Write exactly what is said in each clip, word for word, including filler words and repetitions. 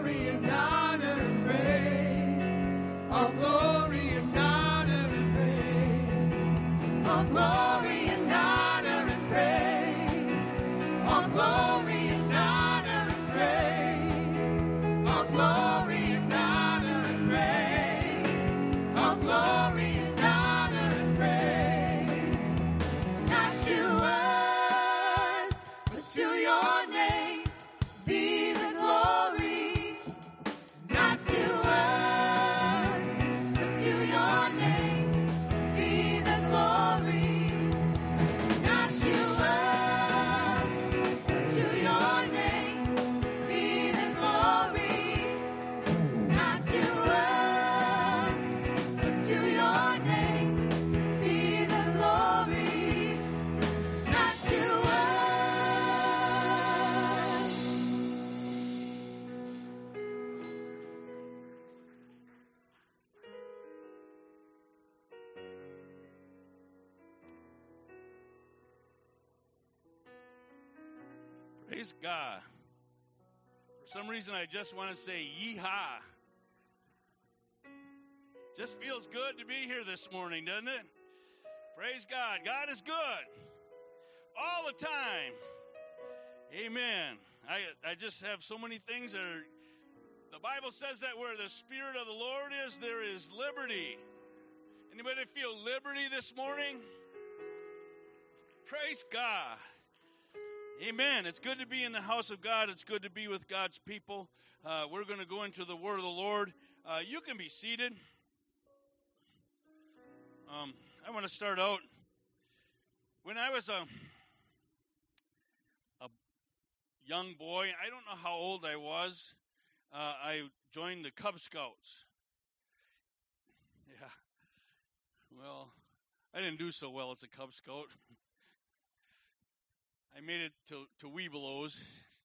glory and honor and praise. All glory and honor and praise. All glory and honor and praise. All glory and honor and praise. All glory and honor and praise. All glory and honor and praise. Not to us, but to your name be the glory. Not to us, but to your name be the glory. Not to us, but to your name be the glory. Not to us, but to your name be the glory. Not to us. Praise God. For some reason, I just want to say yeehaw. Just feels good to be here this morning, doesn't it? Praise God. God is good all the time. Amen. I I just have so many things that are, the Bible says that where the Spirit of the Lord is, there is liberty. Anybody feel liberty this morning? Praise God. Amen. It's good to be in the house of God. It's good to be with God's people. Uh, we're going to go into the word of the Lord. Uh, you can be seated. Um, I want to start out. When I was a, a young boy, I don't know how old I was, uh, I joined the Cub Scouts. Yeah. Well, I didn't do so well as a Cub Scout. I made it to, to Webelos.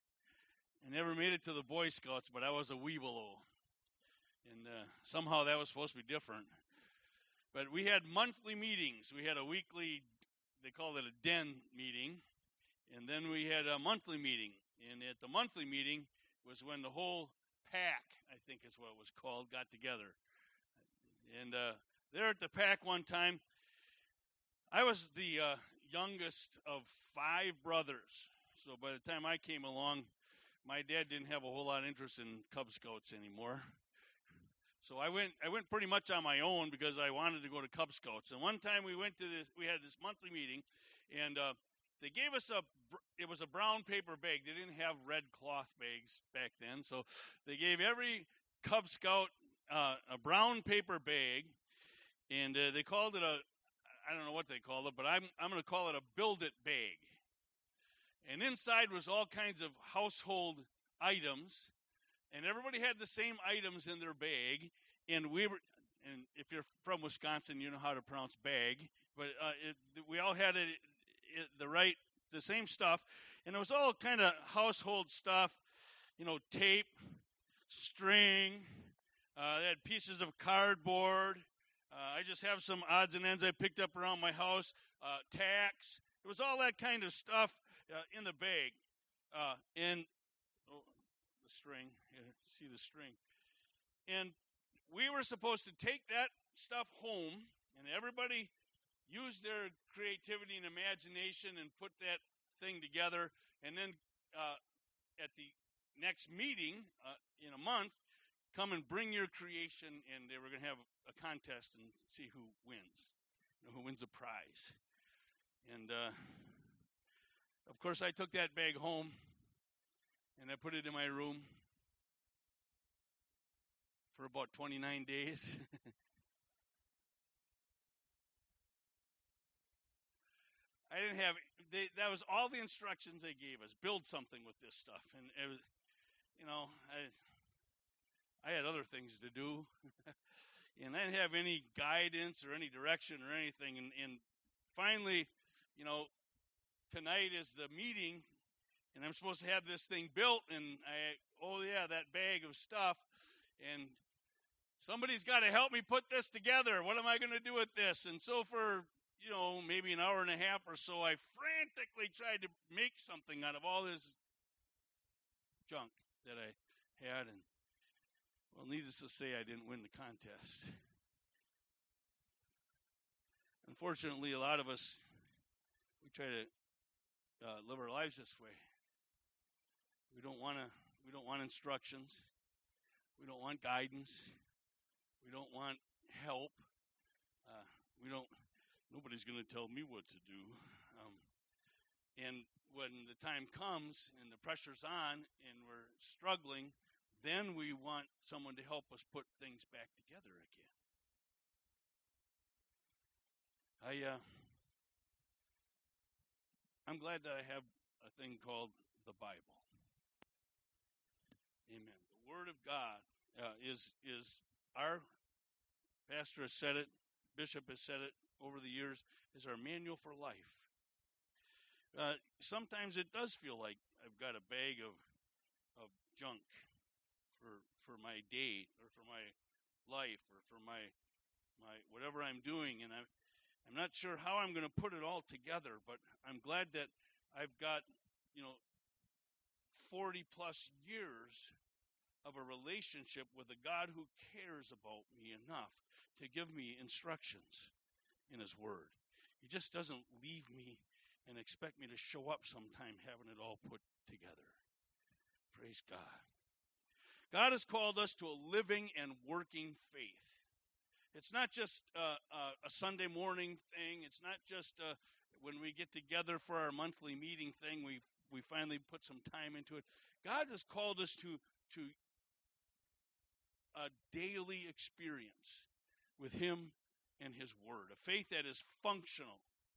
I never made it to the Boy Scouts, but I was a Webelo. And uh, somehow that was supposed to be different. But we had monthly meetings. We had a weekly, they called it a den meeting. And then we had a monthly meeting. And at the monthly meeting was when the whole pack, I think is what it was called, got together. And uh, there at the pack one time, I was the uh, youngest of five brothers. So by the time I came along, my dad didn't have a whole lot of interest in Cub Scouts anymore. So I went I went pretty much on my own because I wanted to go to Cub Scouts. And one time we went to this, we had this monthly meeting, and uh, they gave us a, it was a brown paper bag. They didn't have red cloth bags back then. So they gave every Cub Scout uh, a brown paper bag, and uh, they called it a, I don't know what they called it, but I'm I'm going to call it a Build It bag. And inside was all kinds of household items, and everybody had the same items in their bag. And we were, and if you're from Wisconsin, you know how to pronounce bag, but uh, it, we all had it, it the right, the same stuff, and it was all kind of household stuff, you know, tape, string. Uh, they had pieces of cardboard. Uh, I just have some odds and ends I picked up around my house. Uh, tacks. It was all that kind of stuff uh, in the bag. Uh, and oh, the string. You see the string. And we were supposed to take that stuff home, and everybody used their creativity and imagination and put that thing together. And then uh, at the next meeting uh, in a month, come and bring your creation, and they were going to have a contest and see who wins, you know, who wins a prize. And, uh, of course, I took that bag home, and I put it in my room for about twenty-nine days. I didn't have, they, that was all the instructions they gave us, build something with this stuff. And, it was, you know, I... I had other things to do, and I didn't have any guidance or any direction or anything. And, and finally, you know, tonight is the meeting, and I'm supposed to have this thing built. And I, oh yeah, that bag of stuff, and somebody's got to help me put this together. What am I going to do with this? And so for, you know, maybe an hour and a half or so, I frantically tried to make something out of all this junk that I had, and Well, needless to say, I didn't win the contest. Unfortunately, a lot of us, we try to uh, live our lives this way. We don't want to. We don't want instructions. We don't want guidance. We don't want help. Uh, we don't. Nobody's going to tell me what to do. Um, and when the time comes and the pressure's on and we're struggling, then we want someone to help us put things back together again. I, uh, I'm glad that I have a thing called the Bible. Amen. The Word of God uh, is is our pastor has said it, bishop has said it over the years, is our manual for life. Uh, sometimes it does feel like I've got a bag of of junk for for my day or for my life or for my my whatever I'm doing, and I'm I'm not sure how I'm going to put it all together, but I'm glad that I've got, you know, forty plus years of a relationship with a God who cares about me enough to give me instructions in His Word. He just doesn't leave me and expect me to show up sometime having it all put together. Praise God. God has called us to a living and working faith. It's not just uh, uh, a Sunday morning thing. It's not just uh, when we get together for our monthly meeting thing, we we finally put some time into it. God has called us to to a daily experience with Him and His Word, a faith that is functional.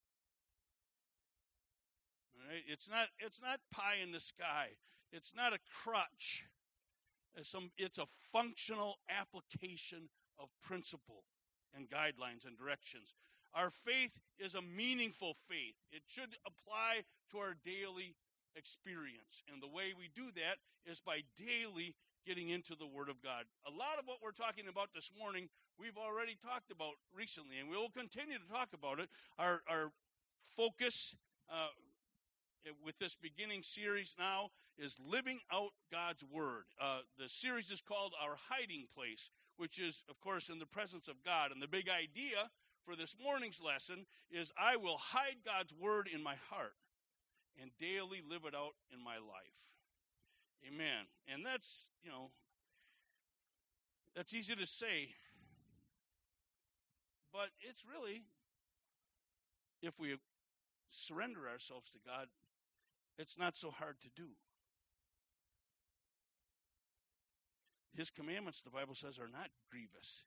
All right? It's not it's not pie in the sky. It's not a crutch. It's, some, it's a functional application of principle and guidelines and directions. Our faith is a meaningful faith. It should apply to our daily experience. And the way we do that is by daily getting into the Word of God. A lot of what we're talking about this morning, we've already talked about recently, and we will continue to talk about it. Our, our focus uh, with this beginning series now is living out God's Word. Uh, the series is called Our Hiding Place, which is, of course, in the presence of God. And the big idea for this morning's lesson is I will hide God's Word in my heart and daily live it out in my life. Amen. And that's, you know, that's easy to say, but it's really, if we surrender ourselves to God, it's not so hard to do. His commandments, the Bible says, are not grievous.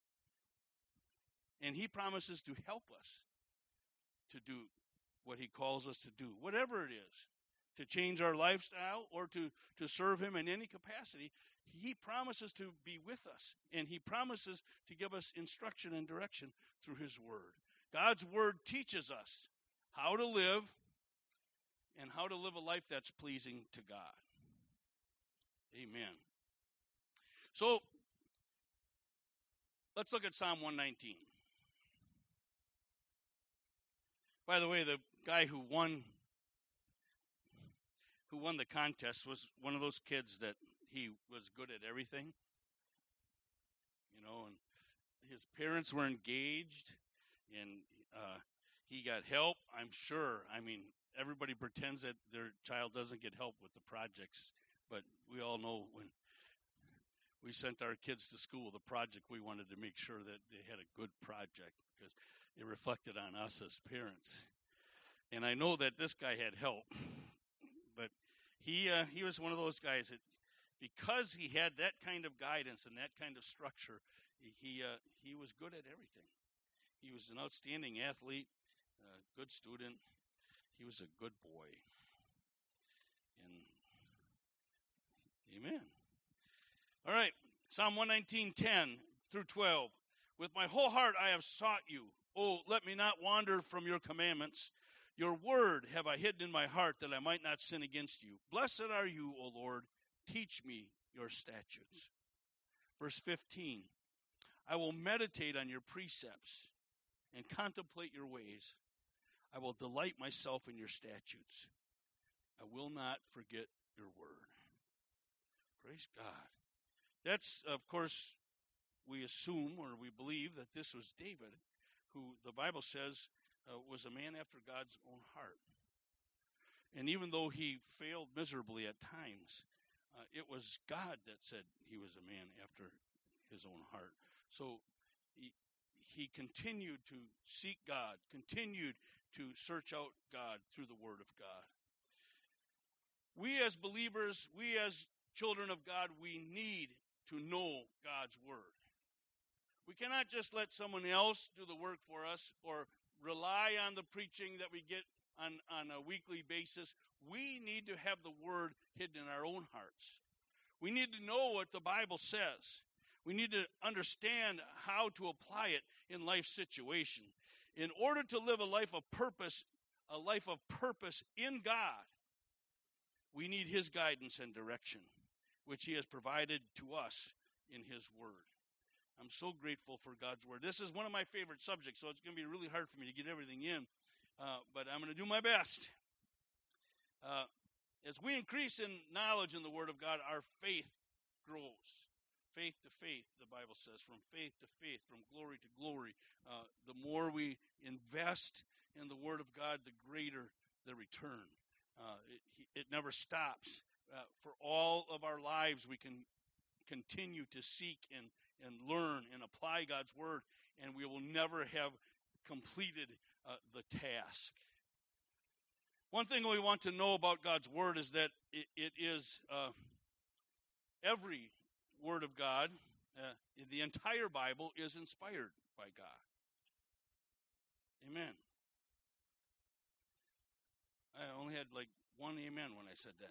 And He promises to help us to do what He calls us to do, whatever it is. To change our lifestyle or to, to serve Him in any capacity, He promises to be with us. And He promises to give us instruction and direction through His Word. God's Word teaches us how to live and how to live a life that's pleasing to God. Amen. So, let's look at Psalm one nineteen. By the way, the guy who won who won the contest was one of those kids that he was good at everything. You know, and his parents were engaged, and uh, he got help, I'm sure. I mean, everybody pretends that their child doesn't get help with the projects, but we all know when we sent our kids to school, the project, we wanted to make sure that they had a good project because it reflected on us as parents. And I know that this guy had help, but he uh, he was one of those guys that, because he had that kind of guidance and that kind of structure, he uh, he was good at everything. He was an outstanding athlete, a good student. He was a good boy. And amen. All right, Psalm one nineteen, ten through twelve. With my whole heart I have sought you. Oh, let me not wander from your commandments. Your word have I hidden in my heart that I might not sin against you. Blessed are you, O Lord. Teach me your statutes. Verse fifteen. I will meditate on your precepts and contemplate your ways. I will delight myself in your statutes. I will not forget your word. Praise God. That's, of course, we assume or we believe that this was David, who the Bible says uh, was a man after God's own heart. And even though he failed miserably at times, uh, it was God that said he was a man after his own heart. So he, he continued to seek God, continued to search out God through the Word of God. We as believers, we as children of God, we need to know God's Word. We cannot just let someone else do the work for us or rely on the preaching that we get on, on a weekly basis. We need to have the Word hidden in our own hearts. We need to know what the Bible says. We need to understand how to apply it in life situation. In order to live a life of purpose, a life of purpose in God, we need His guidance and direction, which He has provided to us in His Word. I'm so grateful for God's Word. This is one of my favorite subjects, so it's going to be really hard for me to get everything in, uh, but I'm going to do my best. Uh, as we increase in knowledge in the Word of God, our faith grows. Faith to faith, the Bible says, from faith to faith, from glory to glory. Uh, the more we invest in the Word of God, the greater the return. Uh, it, it never stops. Uh, for all of our lives, we can continue to seek and, and learn and apply God's Word, and we will never have completed uh, the task. One thing we want to know about God's Word is that it, it is uh, every Word of God, uh, the entire Bible is inspired by God. Amen. I only had like one amen when I said that.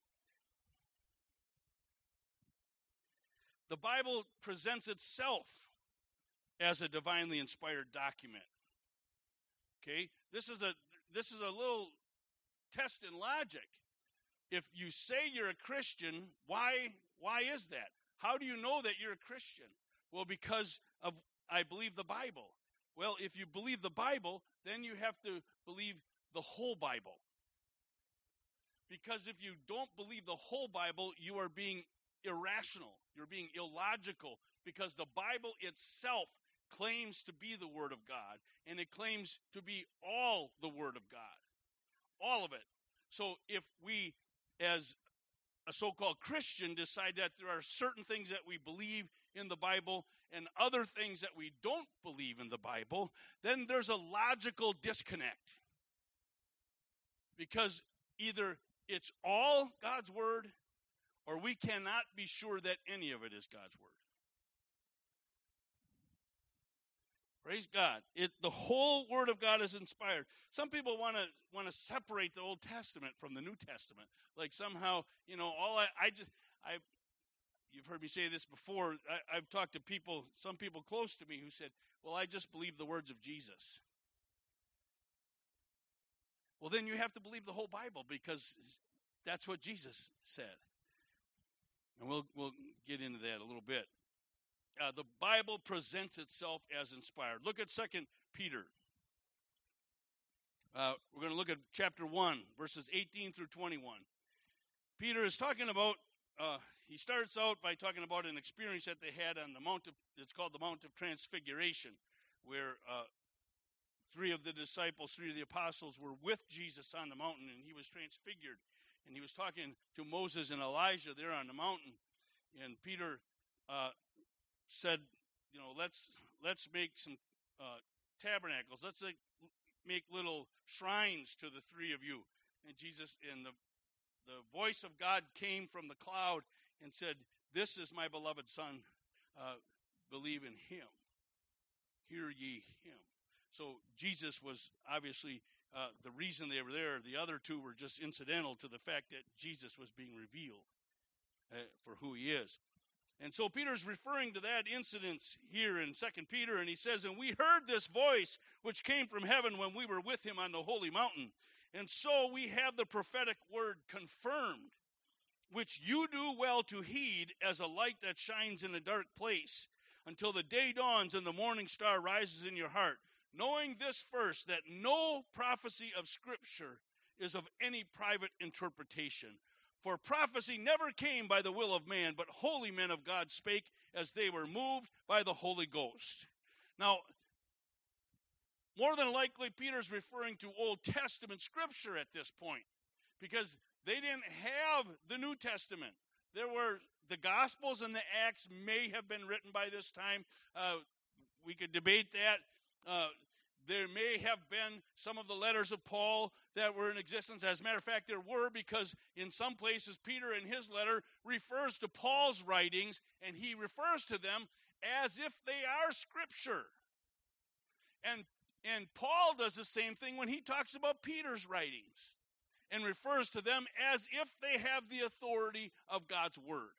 The Bible presents itself as a divinely inspired document. Okay? This is a this is a little test in logic. If you say you're a Christian, why why is that? How do you know that you're a Christian? Well, because of I believe the Bible. Well, if you believe the Bible, then you have to believe the whole Bible. Because if you don't believe the whole Bible, you are being irrational. You're being illogical, because the Bible itself claims to be the Word of God, and it claims to be all the Word of God. All of it. So if we, as a so-called Christian, decide that there are certain things that we believe in the Bible and other things that we don't believe in the Bible, then there's a logical disconnect. Because either it's all God's Word, or we cannot be sure that any of it is God's Word. Praise God. It, the whole Word of God is inspired. Some people want to want to separate the Old Testament from the New Testament. Like somehow, you know, all I, I just, I, you've heard me say this before. I, I've talked to people, some people close to me who said, well, I just believe the words of Jesus. Well, then you have to believe the whole Bible, because that's what Jesus said. And we'll we'll get into that a little bit. Uh, the Bible presents itself as inspired. Look at Second Peter. Uh, we're going to look at chapter one, verses eighteen through twenty-one. Peter is talking about, uh, he starts out by talking about an experience that they had on the Mount of, it's called the Mount of Transfiguration, where uh, three of the disciples, three of the apostles were with Jesus on the mountain, and he was transfigured. And he was talking to Moses and Elijah there on the mountain. And Peter uh, said, you know, let's let's make some uh, tabernacles. Let's like, make little shrines to the three of you. And Jesus, and the, the voice of God came from the cloud and said, this is my beloved Son. Uh, believe in him. Hear ye him. So Jesus was obviously Uh, the reason they were there. The other two were just incidental to the fact that Jesus was being revealed uh, for who he is. And so Peter's referring to that incident here in Second Peter, and he says, and we heard this voice which came from heaven when we were with him on the holy mountain. And so we have the prophetic word confirmed, which you do well to heed as a light that shines in a dark place, until the day dawns and the morning star rises in your heart. Knowing this first, that no prophecy of Scripture is of any private interpretation. For prophecy never came by the will of man, but holy men of God spake as they were moved by the Holy Ghost. Now, more than likely, Peter's referring to Old Testament scripture at this point, because they didn't have the New Testament. There were the Gospels and the Acts may have been written by this time. Uh, we could debate that. Uh, there may have been some of the letters of Paul that were in existence. As a matter of fact, there were, because in some places, Peter in his letter refers to Paul's writings, and he refers to them as if they are scripture. And, and Paul does the same thing when he talks about Peter's writings, and refers to them as if they have the authority of God's word.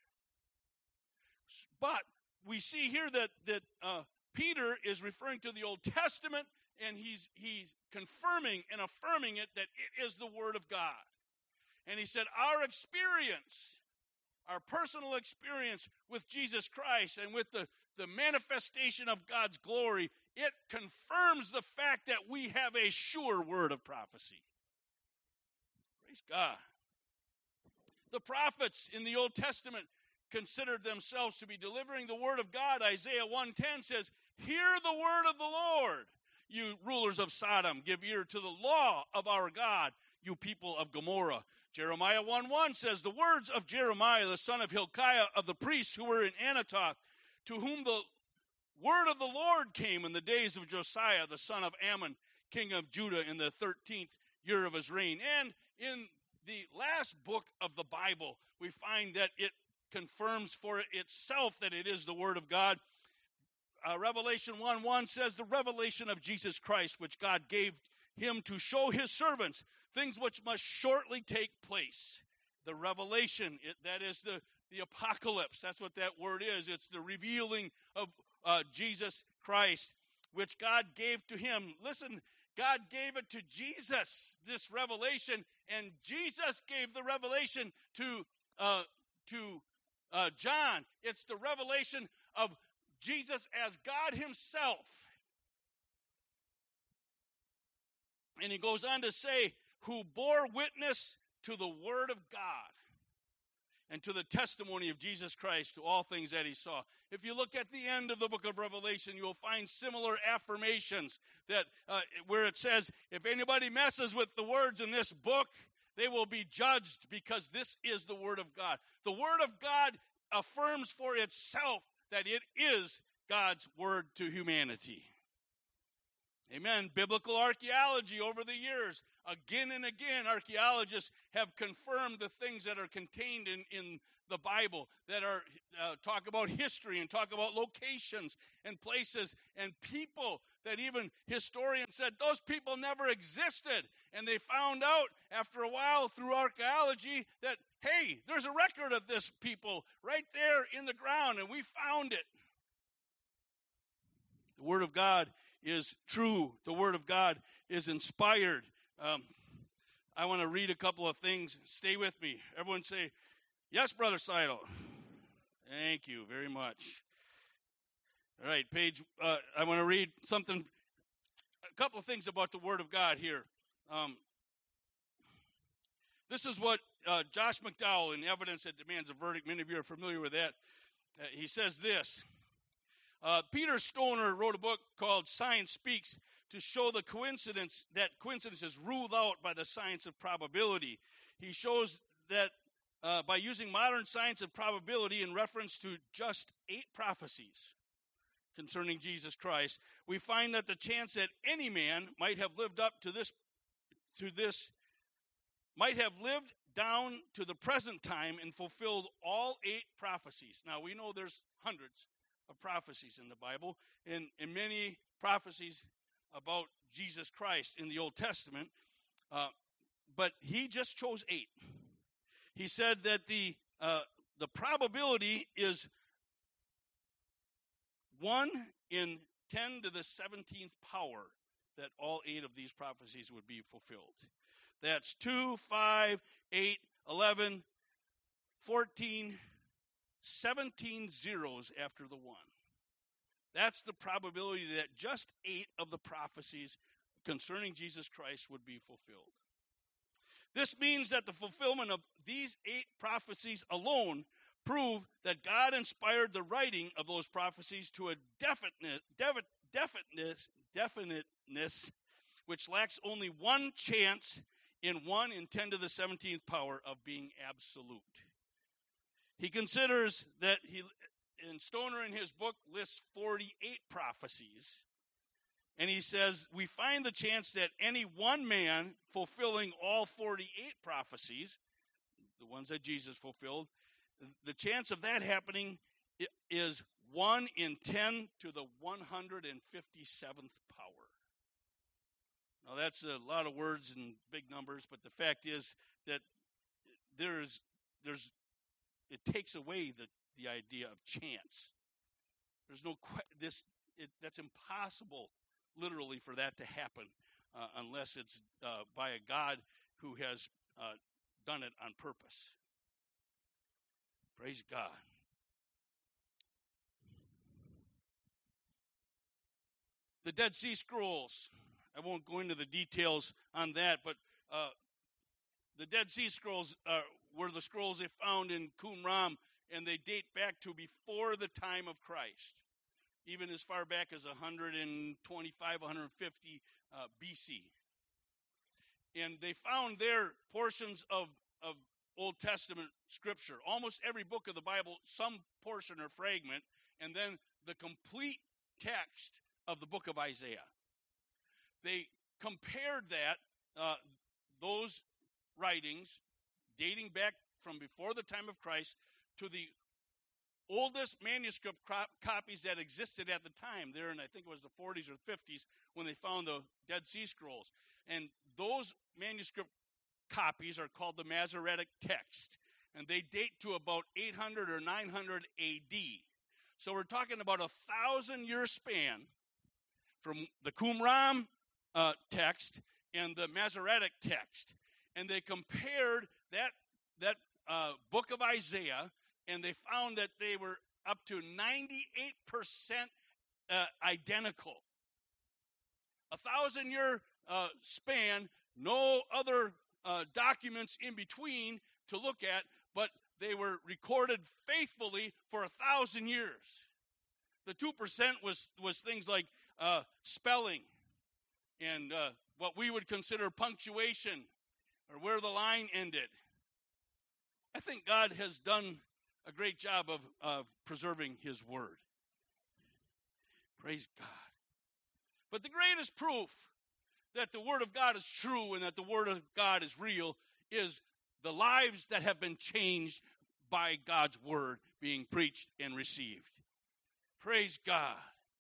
But we see here that, that uh, Peter is referring to the Old Testament, and he's, he's confirming and affirming it that it is the word of God. And he said, our experience, our personal experience with Jesus Christ and with the, the manifestation of God's glory, it confirms the fact that we have a sure word of prophecy. Praise God. The prophets in the Old Testament considered themselves to be delivering the word of God. Isaiah one ten says, hear the word of the Lord, you rulers of Sodom. Give ear to the law of our God, you people of Gomorrah. Jeremiah one one says, the words of Jeremiah, the son of Hilkiah, of the priests who were in Anathoth, to whom the word of the Lord came in the days of Josiah, the son of Ammon, king of Judah, in the thirteenth year of his reign. And in the last book of the Bible, we find that it confirms for itself that it is the word of God. Uh, Revelation one one says, the revelation of Jesus Christ, which God gave him to show his servants things which must shortly take place. The revelation, it, that is the, the apocalypse. That's what that word is. It's the revealing of uh, Jesus Christ, which God gave to him. Listen, God gave it to Jesus, this revelation, and Jesus gave the revelation to uh, to uh, John. It's the revelation of Jesus as God himself. And he goes on to say, who bore witness to the word of God and to the testimony of Jesus Christ, to all things that he saw. If you look at the end of the book of Revelation, you'll find similar affirmations that uh, where it says, if anybody messes with the words in this book, they will be judged, because this is the word of God. The word of God affirms for itself that it is God's word to humanity. Amen. Biblical archaeology over the years, again and again, archaeologists have confirmed the things that are contained in, in the Bible, that are uh, talk about history and talk about locations and places and people that even historians said those people never existed. And they found out after a while through archaeology that, hey, there's a record of this people right there in the ground, and we found it. The Word of God is true. The Word of God is inspired. Um, I want to read a couple of things. Stay with me. Everyone say, yes, Brother Seidel. Thank you very much. All right, page, uh, I want to read something, a couple of things about the Word of God here. Um, this is what uh, Josh McDowell, in Evidence That Demands a Verdict, many of you are familiar with that. Uh, he says this. Uh, Peter Stoner wrote a book called Science Speaks to show the coincidence, that coincidence is ruled out by the science of probability. He shows that uh, by using modern science of probability in reference to just eight prophecies concerning Jesus Christ, we find that the chance that any man might have lived up to this, to this, might have lived down to the present time and fulfilled all eight prophecies. Now, we know there's hundreds of prophecies in the Bible, and, and many prophecies about Jesus Christ in the Old Testament, uh, but he just chose eight. He said that the uh, the probability is one in ten to the seventeenth power that all eight of these prophecies would be fulfilled. That's two, five, eight, eleven, fourteen, seventeen zeros after the one. That's the probability that just eight of the prophecies concerning Jesus Christ would be fulfilled. This means that the fulfillment of these eight prophecies alone prove that God inspired the writing of those prophecies to a definite, definite, definiteness, definiteness, which lacks only one chance in one in ten to the seventeenth power of being absolute. He considers that he, and Stoner in his book lists forty-eight prophecies, and he says, we find the chance that any one man fulfilling all forty-eight prophecies, the ones that Jesus fulfilled, the chance of that happening is one in ten to the one hundred fifty-seventh power. Now, that's a lot of words and big numbers, but the fact is that there's, there's, it takes away the, the idea of chance. There's no, this, it, that's impossible, literally, for that to happen uh, unless it's uh, by a God who has uh, done it on purpose. Praise God. The Dead Sea Scrolls. I won't go into the details on that, but uh, the Dead Sea Scrolls uh, were the scrolls they found in Qumran, and they date back to before the time of Christ, even as far back as one hundred twenty-five, one hundred fifty uh, B C. And they found there portions of, of Old Testament scripture. Almost every book of the Bible, some portion or fragment, and then the complete text of the book of Isaiah. They compared that, uh, those writings, dating back from before the time of Christ, to the oldest manuscript crop copies that existed at the time, there in, I think it was the forties or fifties, when they found the Dead Sea Scrolls. And those manuscript copies are called the Masoretic text, and they date to about eight hundred or nine hundred A D. So we're talking about a thousand-year span from the Qumran uh, text and the Masoretic text, and they compared that that uh, book of Isaiah, and they found that they were up to ninety-eight percent uh, identical. A thousand-year uh, span, no other uh, documents in between to look at, but they were recorded faithfully for a thousand years. The two percent was, was things like uh, spelling and uh, what we would consider punctuation or where the line ended. I think God has done a great job of, of preserving his word. Praise God. But the greatest proof that the word of God is true and that the word of God is real is the lives that have been changed by God's word being preached and received. Praise God.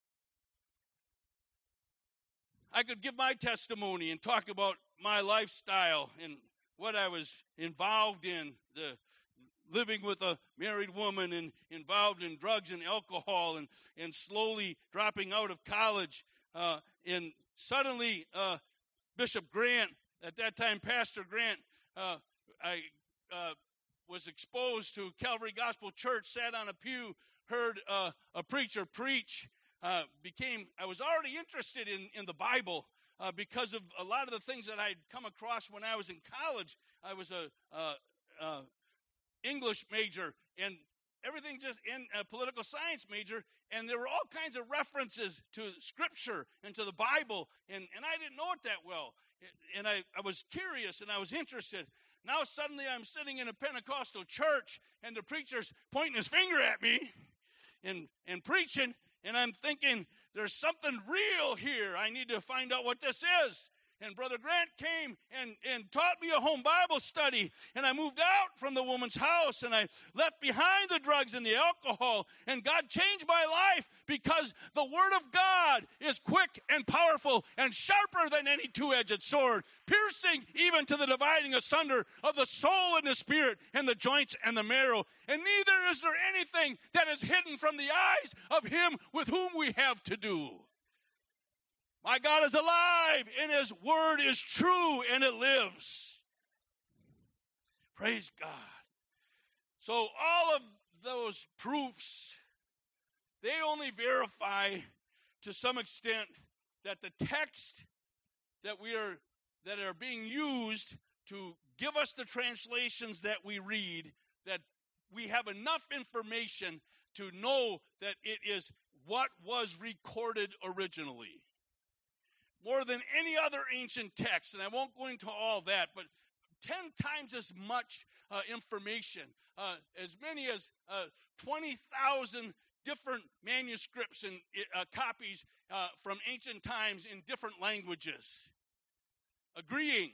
I could give my testimony and talk about my lifestyle and what I was involved in, the living with a married woman and involved in drugs and alcohol and, and slowly dropping out of college. Uh, and suddenly, uh, Bishop Grant, at that time Pastor Grant, uh, I uh, was exposed to Calvary Gospel Church, sat on a pew, heard uh, a preacher preach, uh, became, I was already interested in, in the Bible uh, because of a lot of the things that I'd come across when I was in college. I was a, a, a English major and everything just in a political science major, and there were all kinds of references to Scripture and to the Bible, and, and I didn't know it that well. And I, I was curious and I was interested. Now suddenly I'm sitting in a Pentecostal church and the preacher's pointing his finger at me and, and preaching, and I'm thinking, there's something real here. I need to find out what this is. And Brother Grant came and, and taught me a home Bible study. And I moved out from the woman's house, and I left behind the drugs and the alcohol. And God changed my life because the Word of God is quick and powerful and sharper than any two-edged sword, piercing even to the dividing asunder of the soul and the spirit and the joints and the marrow. And neither is there anything that is hidden from the eyes of him with whom we have to do. My God is alive, and his word is true, and it lives. Praise God. So all of those proofs, they only verify to some extent that the text that we are that are being used to give us the translations that we read, that we have enough information to know that it is what was recorded originally. More than any other ancient text, and I won't go into all that, but ten times as much uh, information, uh, as many as uh, twenty thousand different manuscripts and uh, copies uh, from ancient times in different languages. Agreeing.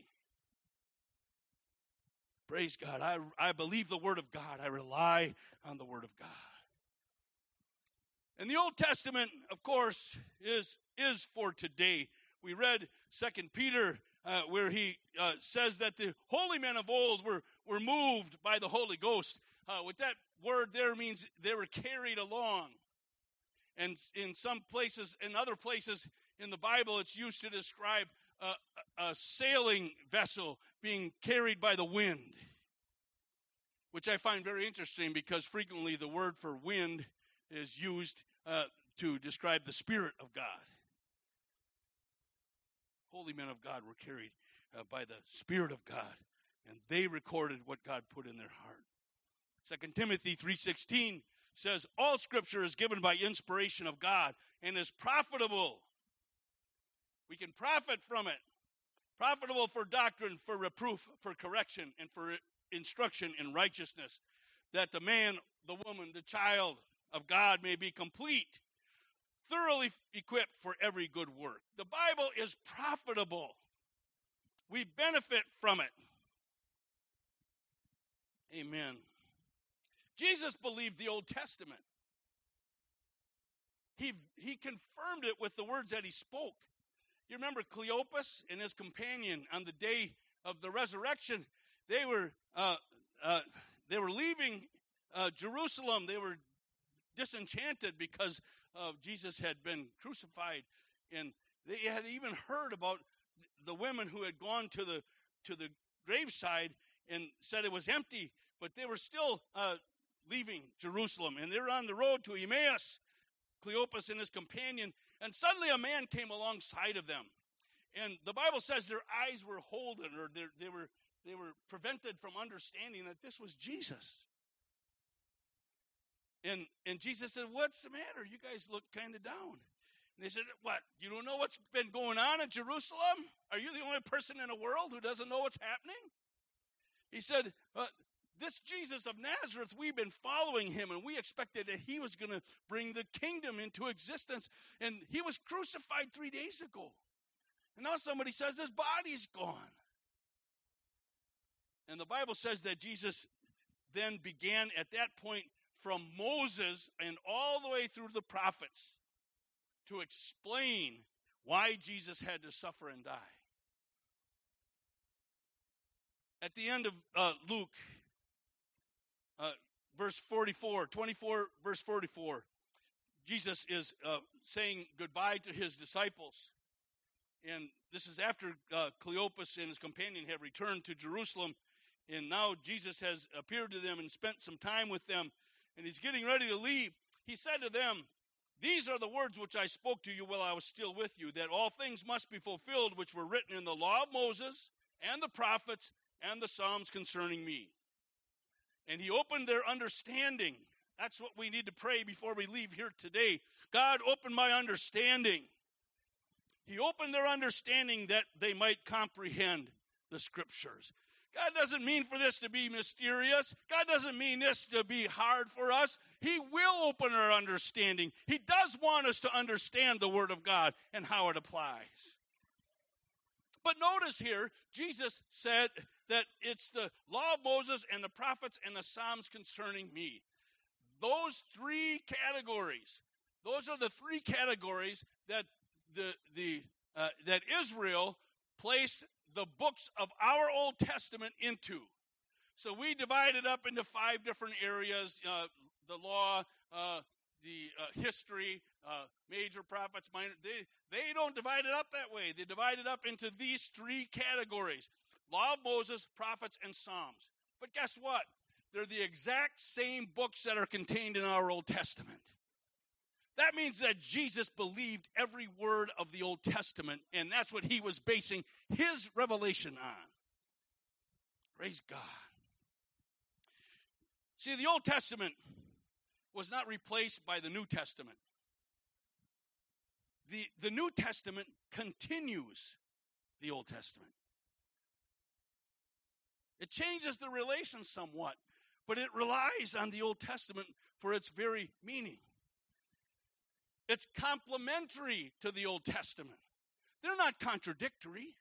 Praise God. I, I believe the Word of God. I rely on the Word of God. And the Old Testament, of course, is, is for today. We read Second Peter uh, where he uh, says that the holy men of old were, were moved by the Holy Ghost. Uh, with that word there means they were carried along. And in some places, in other places in the Bible, it's used to describe a, a sailing vessel being carried by the wind, which I find very interesting because frequently the word for wind is used uh, to describe the Spirit of God. Holy men of God were carried uh, by the Spirit of God, and they recorded what God put in their heart. Second Timothy three sixteen says, all Scripture is given by inspiration of God and is profitable. We can profit from it. Profitable for doctrine, for reproof, for correction, and for instruction in righteousness, that the man, the woman, the child of God may be complete, thoroughly equipped for every good work. The Bible is profitable. We benefit from it. Amen. Jesus believed the Old Testament. He, he confirmed it with the words that he spoke. You remember Cleopas and his companion on the day of the resurrection? They were uh, uh, they were leaving uh, Jerusalem. They were disenchanted because uh, Jesus had been crucified, and they had even heard about the women who had gone to the to the graveside and said it was empty, but they were still uh, leaving Jerusalem, and they were on the road to Emmaus, Cleopas and his companion, and suddenly a man came alongside of them, and the Bible says their eyes were holden, or they were they were prevented from understanding that this was Jesus. And and Jesus said, "What's the matter? You guys look kind of down." And they said, "What? You don't know what's been going on in Jerusalem? Are you the only person in the world who doesn't know what's happening?" He said, uh, this Jesus of Nazareth, we've been following him, and we expected that he was going to bring the kingdom into existence. And he was crucified three days ago. And now somebody says his body's gone. And the Bible says that Jesus then began at that point from Moses and all the way through the prophets to explain why Jesus had to suffer and die. At the end of uh, Luke, uh, verse forty-four, twenty-four, verse forty-four, Jesus is uh, saying goodbye to his disciples. And this is after uh, Cleopas and his companion have returned to Jerusalem. And now Jesus has appeared to them and spent some time with them. And he's getting ready to leave. He said to them, "These are the words which I spoke to you while I was still with you, that all things must be fulfilled which were written in the law of Moses and the prophets and the Psalms concerning me." And he opened their understanding. That's what we need to pray before we leave here today. God, open my understanding. He opened their understanding that they might comprehend the Scriptures. God doesn't mean for this to be mysterious. God doesn't mean this to be hard for us. He will open our understanding. He does want us to understand the Word of God and how it applies. But notice here, Jesus said that it's the law of Moses and the prophets and the Psalms concerning me. Those three categories, those are the three categories that the the uh, that Israel placed the books of our Old Testament into. So we divided up into five different areas: uh, the law, uh, the uh, history, uh, major prophets, minor. They they don't divide it up that way. They divide it up into these three categories: law of Moses, prophets, and Psalms. But guess what? They're the exact same books that are contained in our Old Testament. That means that Jesus believed every word of the Old Testament, and that's what he was basing his revelation on. Praise God. See, the Old Testament was not replaced by the New Testament. The, the New Testament continues the Old Testament. It changes the relation somewhat, but it relies on the Old Testament for its very meaning. It's complementary to the Old Testament. They're not contradictory.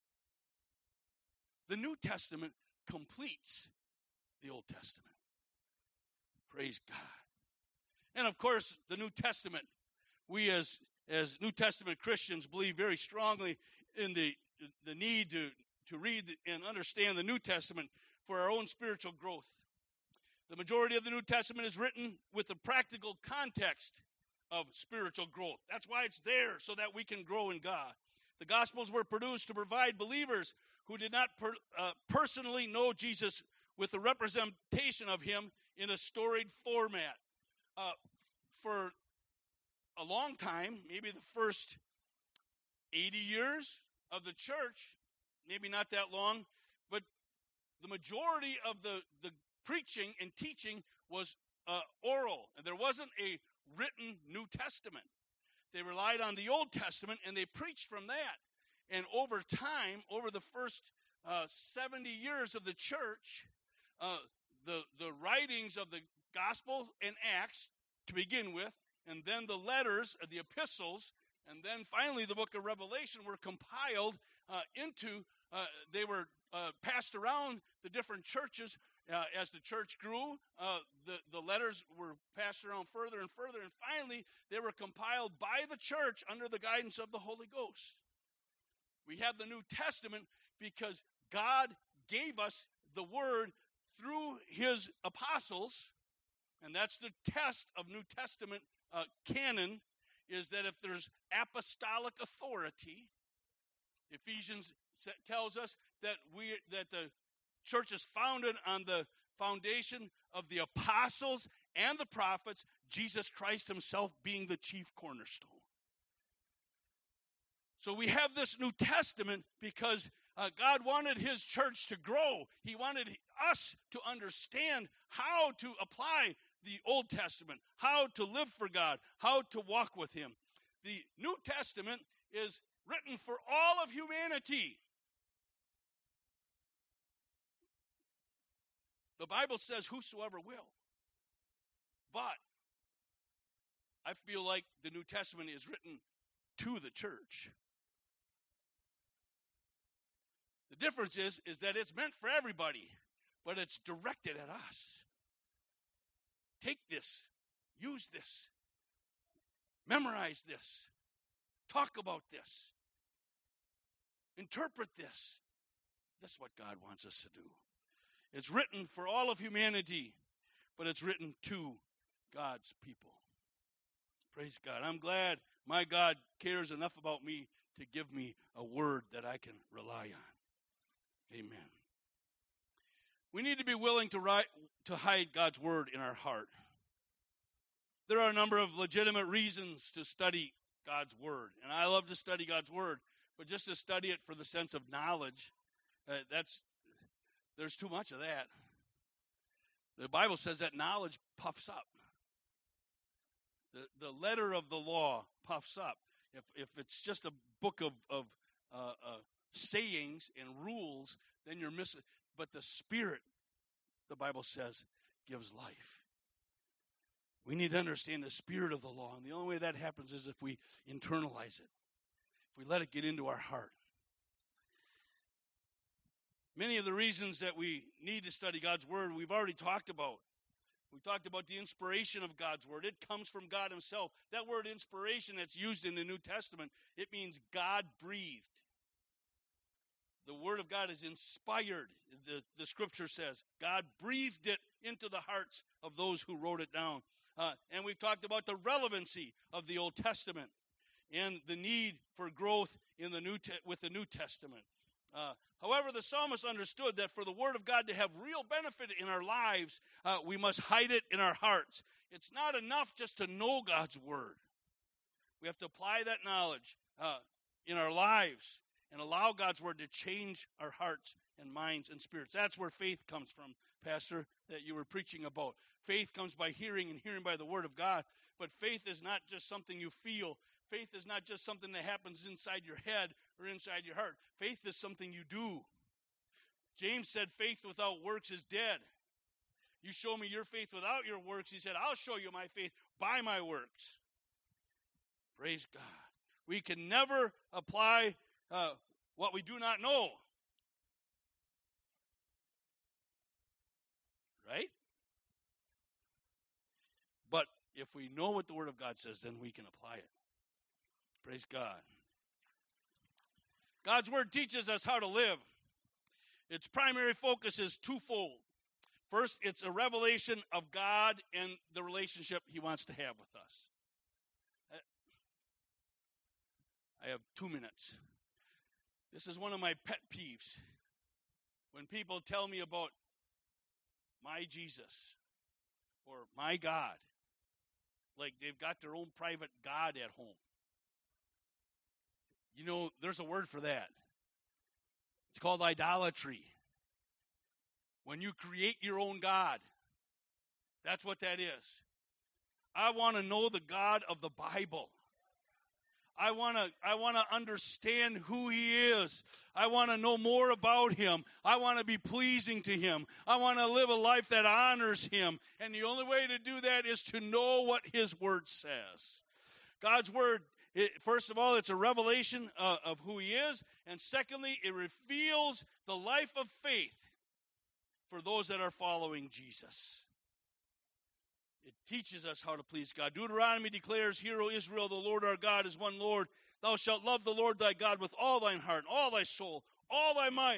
The New Testament completes the Old Testament. Praise God. And of course, the New Testament, we as, as New Testament Christians believe very strongly in the, the need to, to read and understand the New Testament for our own spiritual growth. The majority of the New Testament is written with the practical context of spiritual growth. That's why it's there, so that we can grow in God. The Gospels were produced to provide believers who did not per, uh, personally know Jesus with a representation of him in a storied format. Uh, for a long time, maybe the first eighty years of the church, maybe not that long, but the majority of the, the preaching and teaching was uh, oral, and there wasn't a written New Testament. They relied on the Old Testament, and they preached from that. And over time, over the first uh, seventy years of the church, uh, the, the writings of the Gospels and Acts to begin with, and then the letters, uh, the epistles, and then finally the book of Revelation were compiled uh, into, uh, they were uh, passed around the different churches. Uh, as the church grew, uh, the, the letters were passed around further and further, and finally they were compiled by the church under the guidance of the Holy Ghost. We have the New Testament because God gave us the Word through His apostles, and that's the test of New Testament uh, canon, is that if there's apostolic authority, Ephesians tells us that we that the church is founded on the foundation of the apostles and the prophets, Jesus Christ himself being the chief cornerstone. So we have this New Testament because uh, God wanted his church to grow. He wanted us to understand how to apply the Old Testament, how to live for God, how to walk with him. The New Testament is written for all of humanity. The Bible says whosoever will. But I feel like the New Testament is written to the church. The difference is, is that it's meant for everybody, but it's directed at us. Take this, use this, memorize this, talk about this, interpret this. That's what God wants us to do. It's written for all of humanity, but it's written to God's people. Praise God. I'm glad my God cares enough about me to give me a word that I can rely on. Amen. We need to be willing to write, to hide God's word in our heart. There are a number of legitimate reasons to study God's word, and I love to study God's word, but just to study it for the sense of knowledge, uh, that's there's too much of that. The Bible says that knowledge puffs up. The, the letter of the law puffs up. If if it's just a book of, of uh, uh, sayings and rules, then you're missing. But the Spirit, the Bible says, gives life. We need to understand the spirit of the law, and the only way that happens is if we internalize it, if we let it get into our heart. Many of the reasons that we need to study God's Word, we've already talked about. We talked about the inspiration of God's Word. It comes from God himself. That word inspiration that's used in the New Testament, it means God-breathed. The Word of God is inspired, the, the Scripture says. God breathed it into the hearts of those who wrote it down. Uh, and we've talked about the relevancy of the Old Testament and the need for growth in the New Te- with the New Testament. Uh, however, the psalmist understood that for the Word of God to have real benefit in our lives, uh, we must hide it in our hearts. It's not enough just to know God's Word. We have to apply that knowledge uh, in our lives. and allow God's word to change our hearts and minds and spirits. That's where faith comes from, Pastor, that you were preaching about. Faith comes by hearing, and hearing by the word of God. But faith is not just something you feel. Faith is not just something that happens inside your head or inside your heart. Faith is something you do. James said faith without works is dead. You show me your faith without your works. He said, I'll show you my faith by my works. Praise God. We can never apply uh, what we do not know. Right? But if we know what the Word of God says, then we can apply it. Praise God. God's Word teaches us how to live. Its primary focus is twofold. First, it's a revelation of God and the relationship He wants to have with us. I have two minutes. This is one of my pet peeves. When people tell me about my Jesus or my God, like they've got their own private God at home. You know, there's a word for that. It's called idolatry. When you create your own God, that's what that is. I want to know the God of the Bible. I want to I want to understand who He is. I want to know more about Him. I want to be pleasing to Him. I want to live a life that honors Him. And the only way to do that is to know what His Word says. God's Word, it, first of all, it's a revelation uh, of who He is. And secondly, it reveals the life of faith for those that are following Jesus. It teaches us how to please God. Deuteronomy declares, Hear, O Israel, the Lord our God is one Lord. Thou shalt love the Lord thy God with all thine heart, all thy soul, all thy might.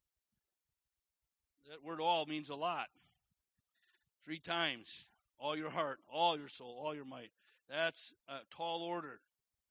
That word all means a lot. Three times. All your heart, all your soul, all your might. That's a tall order.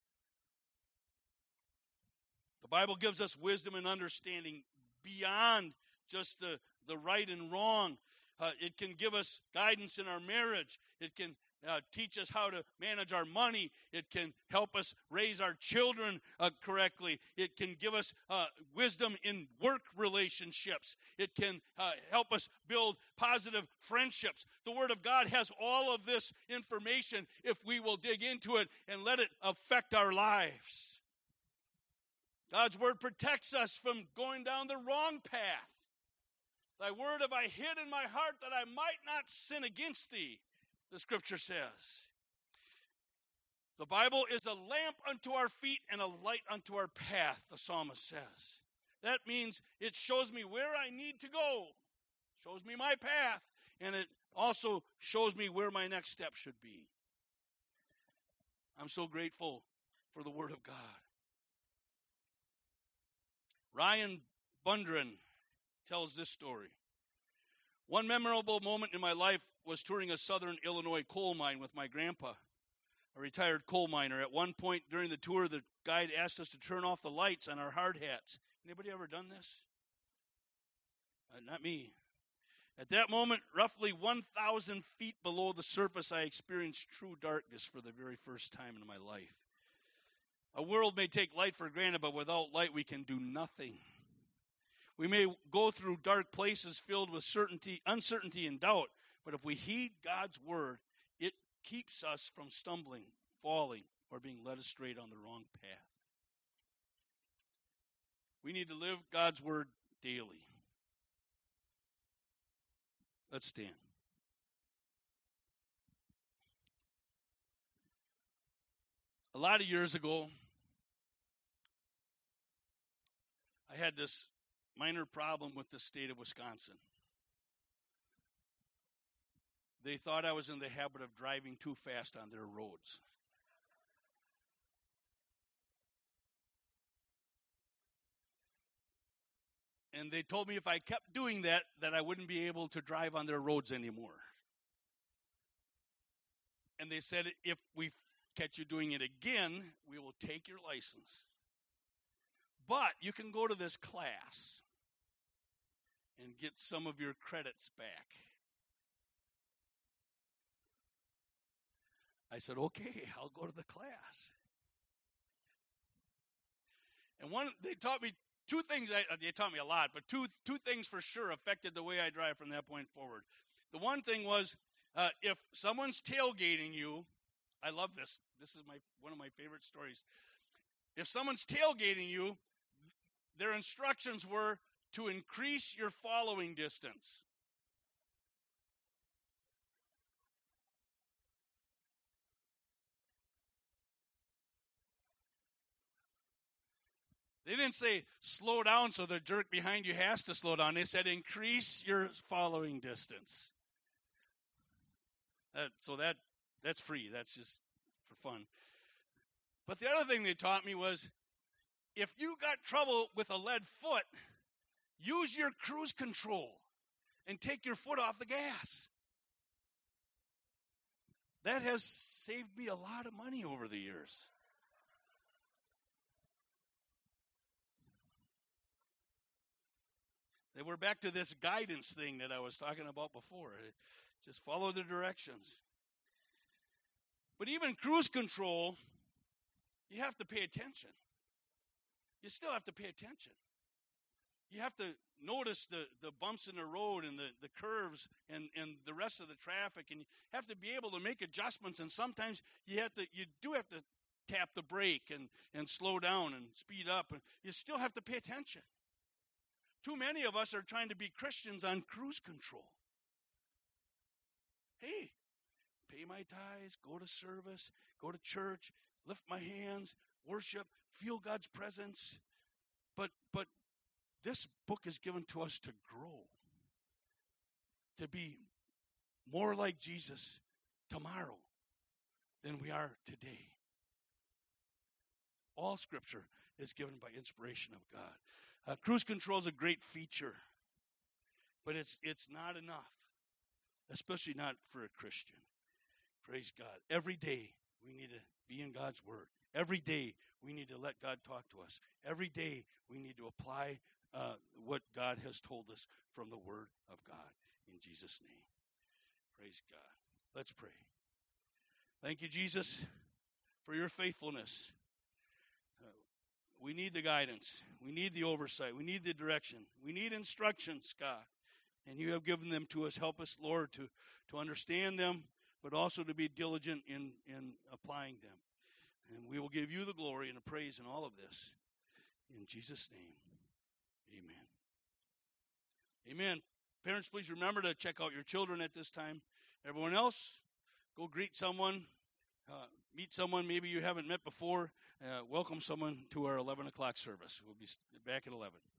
The Bible gives us wisdom and understanding beyond just the, the right and wrong. Uh, it can give us guidance in our marriage. It can uh, teach us how to manage our money. It can help us raise our children uh, correctly. It can give us uh, wisdom in work relationships. It can uh, help us build positive friendships. The Word of God has all of this information if we will dig into it and let it affect our lives. God's Word protects us from going down the wrong path. Thy word have I hid in my heart that I might not sin against thee, the Scripture says. The Bible is a lamp unto our feet and a light unto our path, the psalmist says. That means it shows me where I need to go, shows me my path, and it also shows me where my next step should be. I'm so grateful for the Word of God. Ryan Bundren tells this story. One memorable moment in my life was touring a southern Illinois coal mine with my grandpa, a retired coal miner. At one point during the tour, the guide asked us to turn off the lights on our hard hats. Anybody ever done this? Uh, not me. At that moment, roughly one thousand feet below the surface, I experienced true darkness for the very first time in my life. A world may take light for granted, but without light we can do nothing. We may go through dark places filled with certainty, uncertainty, and doubt, but if we heed God's word, it keeps us from stumbling, falling, or being led astray on the wrong path. We need to live God's word daily. Let's stand. A lot of years ago, I had this minor problem with the state of Wisconsin. They thought I was in the habit of driving too fast on their roads. And they told me if I kept doing that, that I wouldn't be able to drive on their roads anymore. And they said, if we catch you doing it again, we will take your license. But you can go to this class and get some of your credits back. I said, okay, I'll go to the class. And one, they taught me two things. I, they taught me a lot, but two two things for sure affected the way I drive from that point forward. The one thing was, uh, if someone's tailgating you, I love this. This is my one of my favorite stories. If someone's tailgating you, their instructions were to increase your following distance. They didn't say slow down so the jerk behind you has to slow down. They said increase your following distance. That, so that that's free. That's just for fun. But the other thing they taught me was, if you got trouble with a lead foot, use your cruise control and take your foot off the gas. That has saved me a lot of money over the years. And we're back to this guidance thing that I was talking about before. Just follow the directions. But even cruise control, you have to pay attention. You still have to pay attention. You have to notice the, the bumps in the road and the, the curves and, and the rest of the traffic, and you have to be able to make adjustments, and sometimes you have to you do have to tap the brake and, and slow down and speed up, and you still have to pay attention. Too many of us are trying to be Christians on cruise control. Hey, pay my tithes, go to service, go to church, lift my hands, worship, feel God's presence. But but this book is given to us to grow, to be more like Jesus tomorrow than we are today. All Scripture is given by inspiration of God. Uh, cruise control is a great feature, but it's it's not enough, especially not for a Christian. Praise God. Every day we need to be in God's Word. Every day we need to let God talk to us. Every day we need to apply uh, what God has told us from the Word of God. In Jesus' name. Praise God. Let's pray. Thank you, Jesus, for your faithfulness. Uh, we need the guidance. We need the oversight. We need the direction. We need instructions, God. And you have given them to us. Help us, Lord, to, to understand them, but also to be diligent in, in applying them. And we will give you the glory and the praise in all of this. In Jesus' name, amen. Amen. Parents, please remember to check out your children at this time. Everyone else, go greet someone, uh, meet someone maybe you haven't met before. Uh, welcome someone to our eleven o'clock service. We'll be back at eleven.